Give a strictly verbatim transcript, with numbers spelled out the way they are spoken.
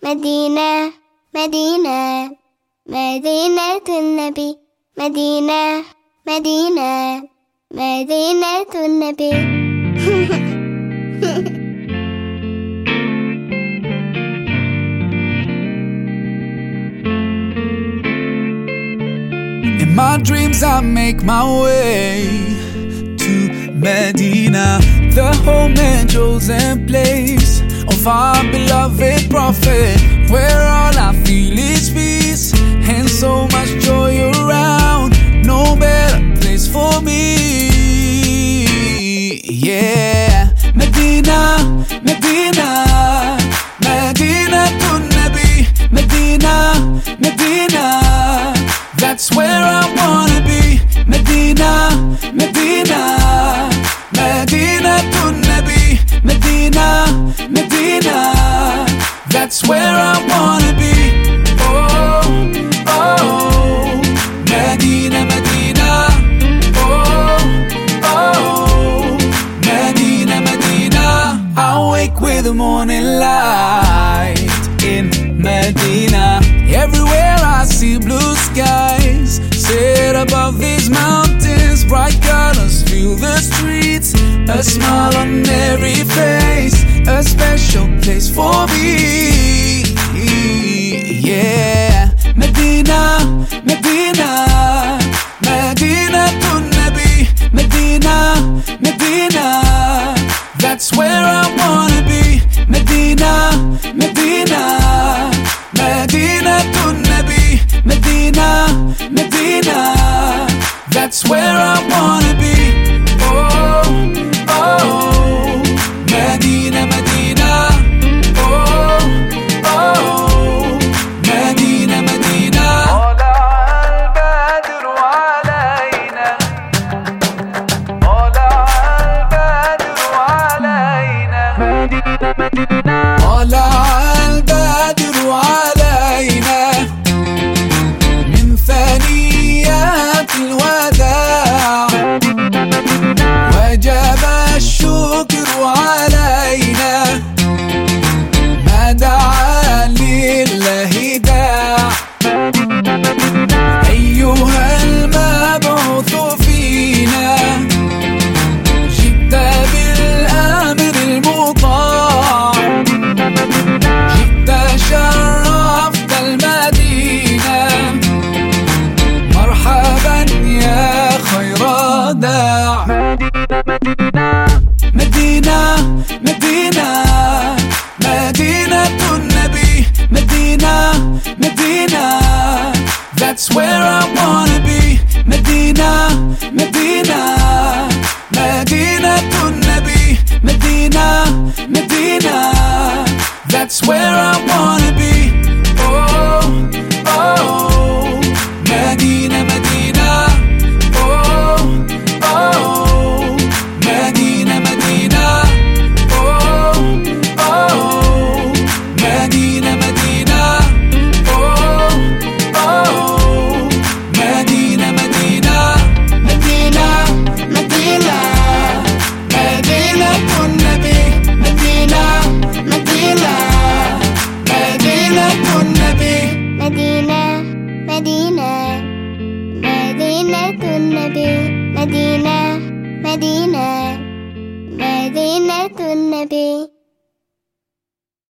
مدينة مدينة مدينة النبي مدينة مدينة مدينة النبي. In my dreams I make my way to Medina, the home and chosen place of our beloved Prophet, where all I feel is peace and so much joy around. No better place for me. Yeah, Medina, Medina, Medina to Nabi, Medina, Medina. That's where I wanna be. Medina, Medina, Medina to Nabi, Medina, Medina. That's where I wanna be. Oh, oh, Medina, Medina. Oh, oh, Medina, Medina. I wake with the morning light in Medina. Everywhere I see blue skies set above these mountains. Bright colors fill the streets, a smile on every face, a special place for me. Yeah, Medina, Medina, Medina to Nabi, Medina, Medina. That's where I wanna be. Medina, Medina, Medina to Nabi, Medina, Medina. That's where I wanna be. Oh, oh, Medina, Medina. Oh, oh, Medina, Medina. طلع البدر علينا من ثنيات الوداع، وجب الشكر علينا ما دعا لله داع. أيها المبعوث فينا جئت بالأمر المطاع، جئت شرفت المدينة، مرحبا يا خير داع. مدينة مدينة مدينة النبي، مدينة مدينة. That's where I wanna be. مدينة مدينة مدينة النبي، مدينة مدينة. That's where I wanna be. Oh, oh, Medina, Medina. Oh, oh, Medina, Medina. Oh, oh, Medina, Medina. Oh, oh, Medina, Medina. مدينة مدينة مدينة النبي، مدينة مدينة مدينة النبي. مدينة مدينة مدينة النبي، مدينة مدينة مدينة النبي.